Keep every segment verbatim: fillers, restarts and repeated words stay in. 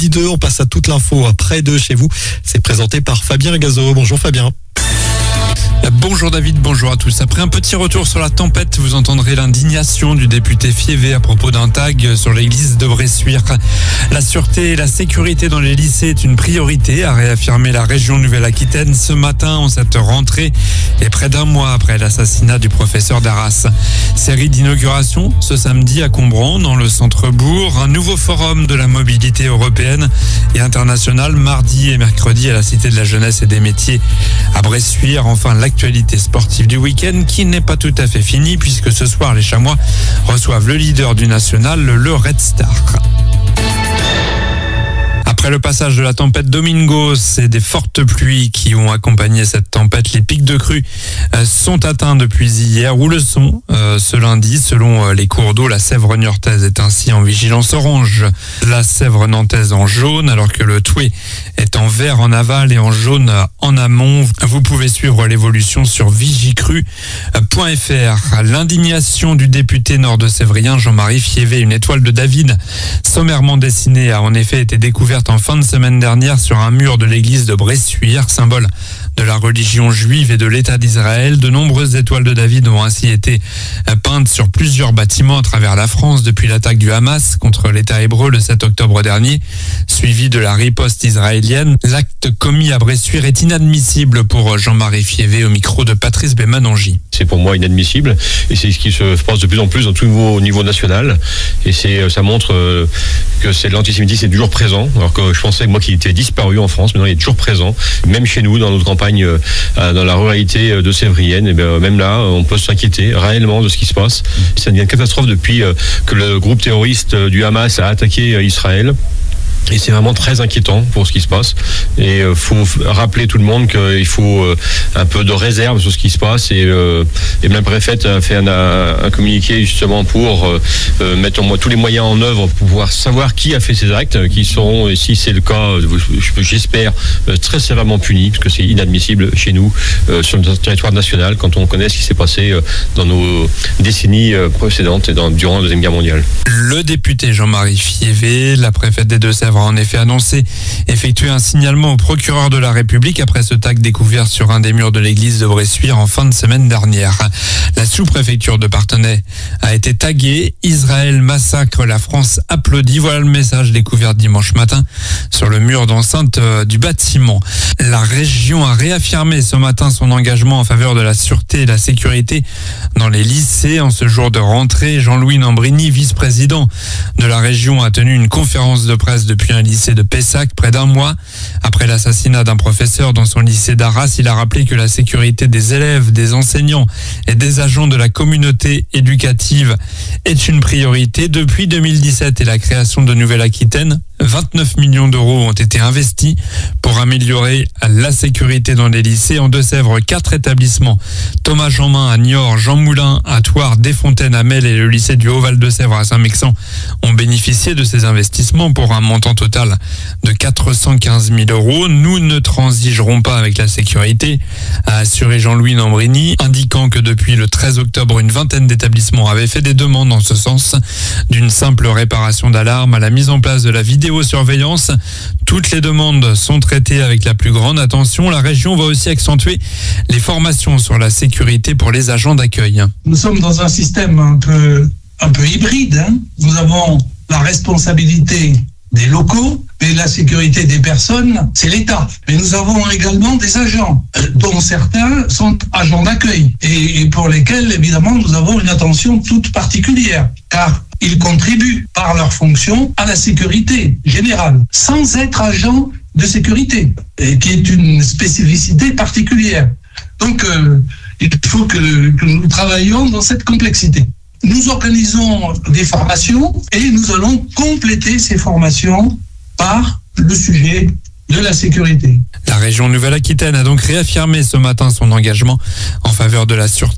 midi deux, on passe à toute l'info près de chez vous. C'est présenté par Fabien Ragazzo. Bonjour Fabien. Bonjour David, bonjour à tous. Après un petit retour sur la tempête, vous entendrez l'indignation du député Fievé à propos d'un tag sur l'église de Bressuire. La sûreté et la sécurité dans les lycées est une priorité, a réaffirmé la région Nouvelle-Aquitaine ce matin en cette rentrée et près d'un mois après l'assassinat du professeur d'Arras. Série d'inauguration ce samedi à Combran, dans le centre-bourg. Un nouveau forum de la mobilité européenne et internationale mardi et mercredi à la Cité de la Jeunesse et des Métiers à Bressuire. Enfin, l'actualité sportive du week-end qui n'est pas tout à fait finie puisque ce soir, les Chamois reçoivent le leader du national, le Red Star. Après le passage de la tempête Domingos et des fortes pluies qui ont accompagné cette tempête, les pics de crue sont atteints depuis hier ou le sont euh, ce lundi. Selon les cours d'eau, la Sèvre niortaise est ainsi en vigilance orange, la Sèvre nantaise en jaune, alors que le Thouet est en vert en aval et en jaune en amont. Vous pouvez suivre l'évolution sur vigicru point f r. L'indignation du député nord-de-sévrien Jean-Marie Fievé, une étoile de David sommairement dessinée, a en effet été découverte en fin de semaine dernière sur un mur de l'église de Bressuire, symbole de la religion juive et de l'État d'Israël. De nombreuses étoiles de David ont ainsi été peintes sur plusieurs bâtiments à travers la France depuis l'attaque du Hamas contre l'État hébreu le sept octobre dernier, suivi de la riposte israélienne. L'acte commis à Bressuire est inadmissible pour Jean-Marie Fievé au micro de Patrice Bémanangi. C'est pour moi inadmissible et c'est ce qui se passe de plus en plus au tout niveau, au niveau national et c'est, ça montre que c'est, l'antisémitisme est toujours présent, alors que je pensais que moi qu'il était disparu en France, maintenant il est toujours présent, même chez nous dans notre campagne, dans la ruralité de Sévrienne, et bien même là on peut s'inquiéter réellement de ce qui se passe. Ça devient une catastrophe depuis que le groupe terroriste du Hamas a attaqué Israël. Et c'est vraiment très inquiétant pour ce qui se passe. Et il euh, faut rappeler tout le monde qu'il faut euh, un peu de réserve sur ce qui se passe. Et, euh, et même le préfet a fait un, un communiqué justement pour euh, mettre en, tous les moyens en œuvre pour pouvoir savoir qui a fait ces actes, qui seront, et si c'est le cas, j'espère, très sévèrement punis, parce que c'est inadmissible chez nous, euh, sur notre territoire national, quand on connaît ce qui s'est passé euh, dans nos décennies euh, précédentes et dans, durant la Deuxième Guerre mondiale. Le député Jean-Marie Fievé, la préfète des Deux-Sèvres, a en effet annoncé effectuer un signalement au procureur de la République après ce tag découvert sur un des murs de l'église de Bressuire en fin de semaine dernière. La sous-préfecture de Parthenay a été taguée. Israël massacre, la France applaudit. Voilà le message découvert dimanche matin sur le mur d'enceinte du bâtiment. La région a réaffirmé ce matin son engagement en faveur de la sûreté et de la sécurité dans les lycées. En ce jour de rentrée, Jean-Louis Nambrini, vice-président de la région, a tenu une conférence de presse depuis un lycée de Pessac, près d'un mois après l'assassinat d'un professeur dans son lycée d'Arras. Il a rappelé que la sécurité des élèves, des enseignants et des agents de la communauté éducative est une priorité. Depuis deux mille dix-sept et la création de Nouvelle-Aquitaine, vingt-neuf millions d'euros ont été investis pour améliorer la sécurité dans les lycées. En Deux-Sèvres, quatre établissements, Thomas Jeanmain à Niort, Jean Moulin à Thouars, Desfontaines à Melle et le lycée du Haut-Val-de-Sèvres à Saint-Mexan, ont bénéficié de ces investissements pour un montant total de quatre cent quinze mille euros. Nous ne transigerons pas avec la sécurité, a assuré Jean-Louis Nambrini, indiquant que depuis le treize octobre, une vingtaine d'établissements avaient fait des demandes en ce sens, d'une simple réparation d'alarme à la mise en place de la vidéosurveillance. Toutes les demandes sont traitées avec la plus grande attention. La région va aussi accentuer les formations sur la sécurité pour les agents d'accueil. Nous sommes dans un système un peu, un peu hybride. Hein. Nous avons la responsabilité des locaux, mais la sécurité des personnes, c'est l'État. Mais nous avons également des agents, dont certains sont agents d'accueil, et, et pour lesquels, évidemment, nous avons une attention toute particulière, car ils contribuent par leur fonction à la sécurité générale, sans être agents de sécurité, et qui est une spécificité particulière. Donc, euh, il faut que, que nous travaillions dans cette complexité. Nous organisons des formations et nous allons compléter ces formations par le sujet de la sécurité. La région Nouvelle-Aquitaine a donc réaffirmé ce matin son engagement en faveur de la sûreté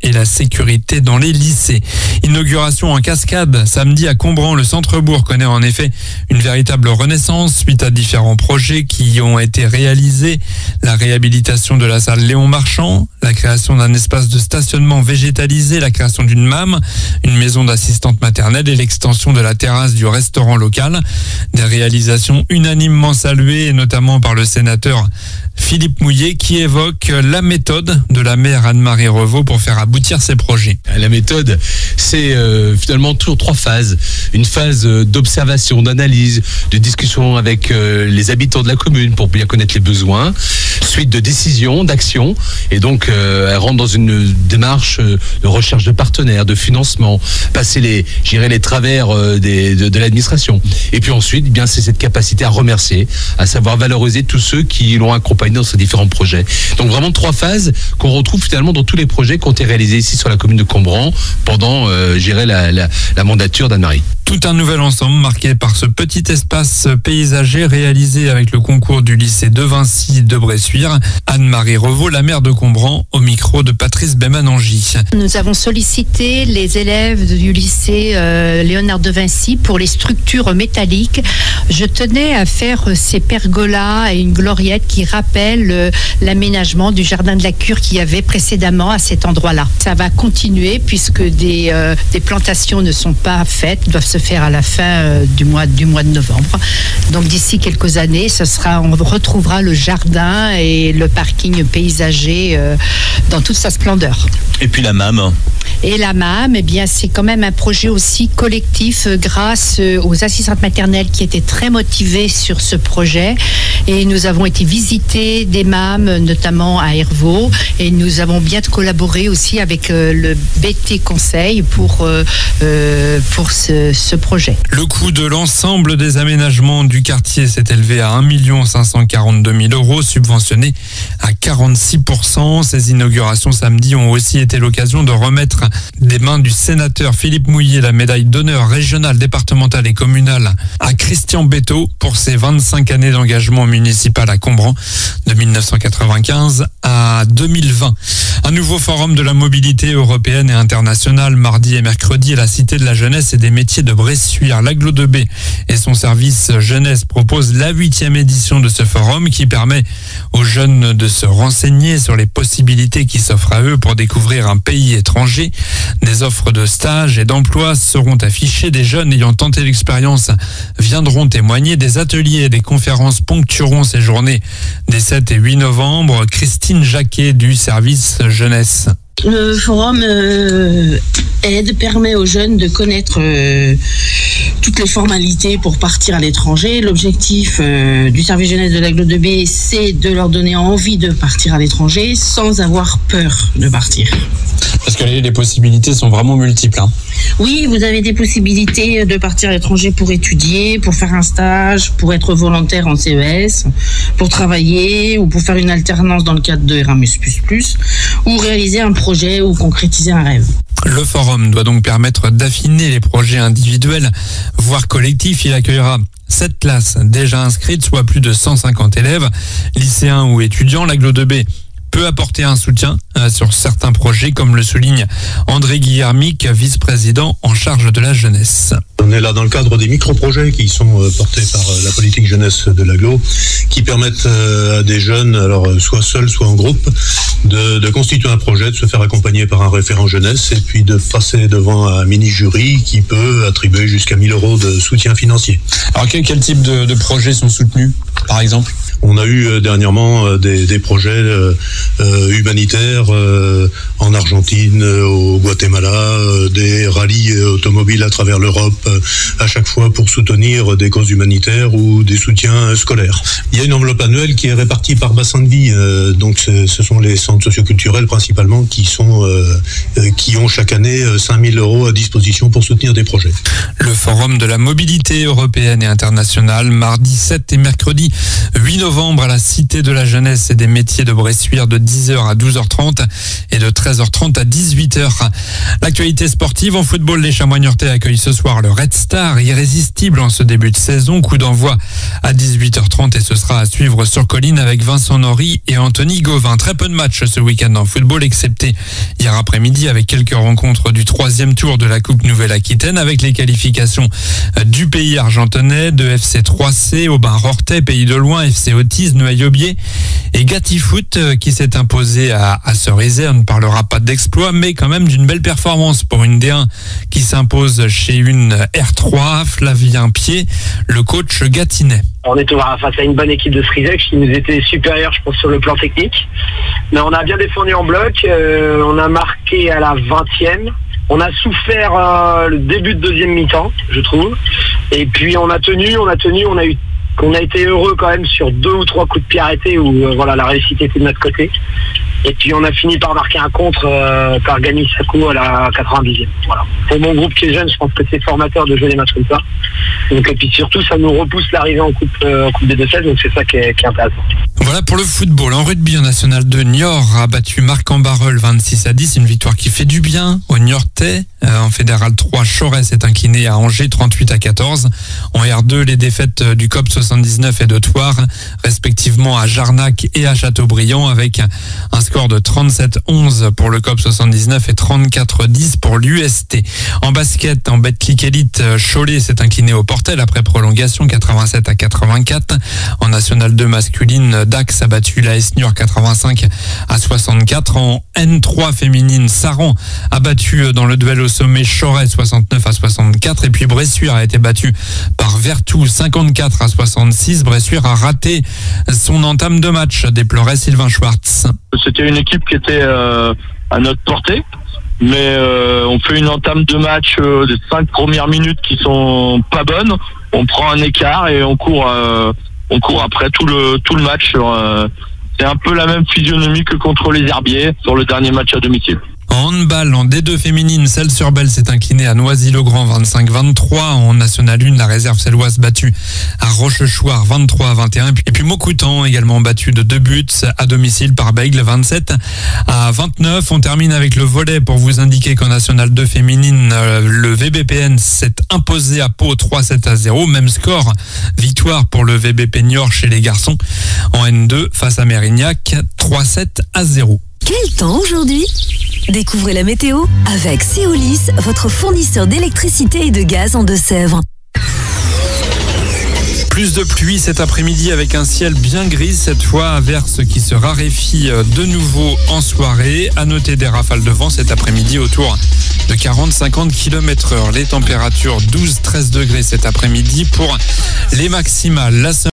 et la sécurité dans les lycées. Inauguration en cascade samedi à Combran. Le centre-bourg connaît en effet une véritable renaissance suite à différents projets qui ont été réalisés. La réhabilitation de la salle Léon Marchand, la création d'un espace de stationnement végétalisé, la création d'une M A M, une maison d'assistante maternelle et l'extension de la terrasse du restaurant local. Des réalisations unanimement saluées, notamment par le sénateur Philippe Mouillet, qui évoque la méthode de la maire Anne-Marie Revaux pour faire aboutir ces projets. La méthode, c'est euh, finalement toujours trois phases. Une phase d'observation, d'analyse, de discussion avec euh, les habitants de la commune pour bien connaître les besoins. Suite de décision, d'action. Et donc, euh, elle rentre dans une démarche de recherche de partenaires, de financement, passer les, j'irai les travers euh, des, de, de l'administration. Et puis ensuite, eh bien, c'est cette capacité à remercier, à savoir valoriser tous ceux qui l'ont accompagné dans ces différents projets. Donc vraiment trois phases qu'on retrouve finalement dans tous les projets qui ont été réalisés ici sur la commune de Combran pendant, euh, j'irai la, la, la mandature d'Anne-Marie. Tout un nouvel ensemble marqué par ce petit espace paysager réalisé avec le concours du lycée de Vincy de Bressuire. Anne-Marie Revaux, la maire de Combran, au micro de Patrice Bémanangi. Nous avons sollicité les élèves du lycée euh, Léonard de Vincy pour les structures métalliques. Je tenais à faire ces pergolas et une gloriette qui rappellent euh, l'aménagement du jardin de la Cure qu'il y avait précédemment à cet endroit-là. Ça va continuer puisque des, euh, des plantations ne sont pas faites, doivent se faire à la fin euh, du mois du mois de novembre. Donc d'ici quelques années, ce sera, on retrouvera le jardin et le parking paysager euh, dans toute sa splendeur. Et puis la M A M. Et la M A M, eh bien, c'est quand même un projet aussi collectif euh, grâce euh, aux assistantes maternelles qui étaient très motivées sur ce projet. Et nous avons été visiter des M A M, notamment à Hervaux. Et nous avons bien collaboré aussi avec euh, le B T Conseil pour, euh, euh, pour ce, ce projet. Le coût de l'ensemble des aménagements du quartier s'est élevé à un million cinq cent quarante-deux mille euros, subventionné à quarante-six pour cent. Ces inaugurations samedi ont aussi été l'occasion de remettre des mains du sénateur Philippe Mouillet la médaille d'honneur régionale, départementale et communale à Christian Béteau pour ses vingt-cinq années d'engagement municipal à Combran de mille neuf cent quatre-vingt-quinze à deux mille vingt. Un nouveau forum de la mobilité européenne et internationale mardi et mercredi à la Cité de la Jeunesse et des métiers de Bressuire. L'Aglo deux B et son service jeunesse proposent la huitième édition de ce forum qui permet aux jeunes de se renseigner sur les possibilités qui s'offrent à eux pour découvrir un pays étranger. Des offres de stage et d'emploi seront affichées. Des jeunes ayant tenté l'expérience viendront témoigner. Des ateliers et des conférences ponctueront ces journées des sept et huit novembre. Christine Jacquet du service jeunesse. Le forum euh, aide, permet aux jeunes de connaître euh, toutes les formalités pour partir à l'étranger. L'objectif euh, du service jeunesse de l'Aglo deux B, c'est de leur donner envie de partir à l'étranger sans avoir peur de partir. Parce que les, les possibilités sont vraiment multiples. Hein. Oui, vous avez des possibilités de partir à l'étranger pour étudier, pour faire un stage, pour être volontaire en C E S, pour travailler ou pour faire une alternance dans le cadre de Erasmus plus plus, ou réaliser un projet ou concrétiser un rêve. Le forum doit donc permettre d'affiner les projets individuels, voire collectifs. Il accueillera sept classes déjà inscrites, soit plus de cent cinquante élèves, lycéens ou étudiants. L'Aglo deux B peut apporter un soutien euh, sur certains projets, comme le souligne André Guillermic, vice-président en charge de la jeunesse. On est là dans le cadre des micro-projets qui sont euh, portés par euh, la politique jeunesse de l'Aglo, qui permettent euh, à des jeunes, alors euh, soit seuls, soit en groupe, de, de constituer un projet, de se faire accompagner par un référent jeunesse et puis de passer devant un mini-jury qui peut attribuer jusqu'à mille euros de soutien financier. Alors quel, quel type de, de projets sont soutenus, par exemple ? On a eu euh, dernièrement euh, des, des projets euh, euh, humanitaires euh, en Argentine, euh, au Guatemala, euh, des rallyes euh, automobiles à travers l'Europe, euh, à chaque fois pour soutenir des causes humanitaires ou des soutiens euh, scolaires. Il y a une enveloppe annuelle qui est répartie par bassin de vie, euh, donc ce sont les centres socioculturels principalement qui sont euh, euh, qui ont chaque année euh, cinq mille euros à disposition pour soutenir des projets. Le forum de la mobilité européenne et internationale, mardi sept et mercredi huit novembre à la Cité de la Jeunesse et des métiers de Bressuire de dix heures à douze heures trente et de treize heures trente à dix-huit heures. L'actualité sportive en football, les Chamois-Niortais accueillent ce soir le Red Star, irrésistible en ce début de saison. Coup d'envoi à dix-huit heures trente et ce sera à suivre sur Colline avec Vincent Norrie et Anthony Gauvin. Très peu de matchs ce week-end en football, excepté hier après-midi avec quelques rencontres du troisième tour de la Coupe Nouvelle-Aquitaine avec les qualifications du pays argentonnais, de F C trois C, Aubin-Rortais, Pays de Loin, F C Autis, Noailles-Aubier et Gatifoot qui s'est imposé à, à Cerizay. On ne parlera pas d'exploit, mais quand même d'une belle performance pour une D un qui s'impose chez une R trois, Flavien Pied, le coach gâtinais. On était face à une bonne équipe de Cerizay qui nous était supérieure, je pense, sur le plan technique. Mais on a bien défendu en bloc, euh, on a marqué à la vingtième. On a souffert euh, le début de deuxième mi-temps, je trouve. Et puis on a tenu, on a tenu, on a eu qu'on a été heureux quand même sur deux ou trois coups de pied arrêtés où euh, voilà, la réussite était de notre côté. Et puis on a fini par marquer un contre euh, par Gagny Sako à la quatre-vingt-dixième. Voilà. Pour mon groupe qui est jeune, je pense que c'est formateur de jouer des matchs comme ça. Donc, et puis surtout, ça nous repousse l'arrivée en Coupe, euh, en coupe des deux seize, donc c'est ça qui est, qui est intéressant. Voilà pour le football. En rugby, en National deux, Niort a battu Marc-en-Barœul vingt-six à dix. Une victoire qui fait du bien aux Niortais. Euh, en Fédéral trois, Chorès s'est incliné à Angers trente-huit à quatorze. En R deux, les défaites du C O P soixante-dix-neuf et de Thouars, respectivement à Jarnac et à Châteaubriand, avec un score de trente-sept onze pour le C O P soixante-dix-neuf et trente-quatre dix pour l'U S T. En basket, en Betclic Elite, Cholet s'est incliné au Portel après prolongation quatre-vingt-sept à quatre-vingt-quatre. En National deux masculine, Dax a battu l'A S Niort quatre-vingt-cinq à soixante-quatre. En N trois féminine, Saran a battu dans le duel au sommet Choret soixante-neuf à soixante-quatre. Et puis Bressuire a été battu par Vertou cinquante-quatre à soixante-six. Bressuire a raté son entame de match, déplorait Sylvain Schwartz. C'était une équipe qui était euh, à notre portée. Mais euh, on fait une entame de match euh, des cinq premières minutes qui sont pas bonnes. On prend un écart et on court, euh, on court après tout le tout le match. Sur, euh, c'est un peu la même physionomie que contre les Herbiers sur le dernier match à domicile. En handball, en D deux féminine, Celles-sur-Belle s'est inclinée à Noisy-le-Grand vingt-cinq à vingt-trois. En National un, la réserve celloise battue à Rochechouart vingt-trois à vingt et un. Et puis Maucoutan également battu de deux buts à domicile par Bègle vingt-sept à vingt-neuf. On termine avec le volley pour vous indiquer qu'en National deux féminine, le V B P N s'est imposé à Pau trois sept à zéro. Même score, victoire pour le V B P Niort chez les garçons. En N deux, face à Mérignac, trois sept à zéro. Quel temps aujourd'hui ? Découvrez la météo avec Céolis, votre fournisseur d'électricité et de gaz en Deux-Sèvres. Plus de pluie cet après-midi avec un ciel bien gris, cette fois averse qui se raréfie de nouveau en soirée. À noter des rafales de vent cet après-midi autour de quarante à cinquante kilomètres heure. Les températures douze à treize degrés cet après-midi pour les maximales. La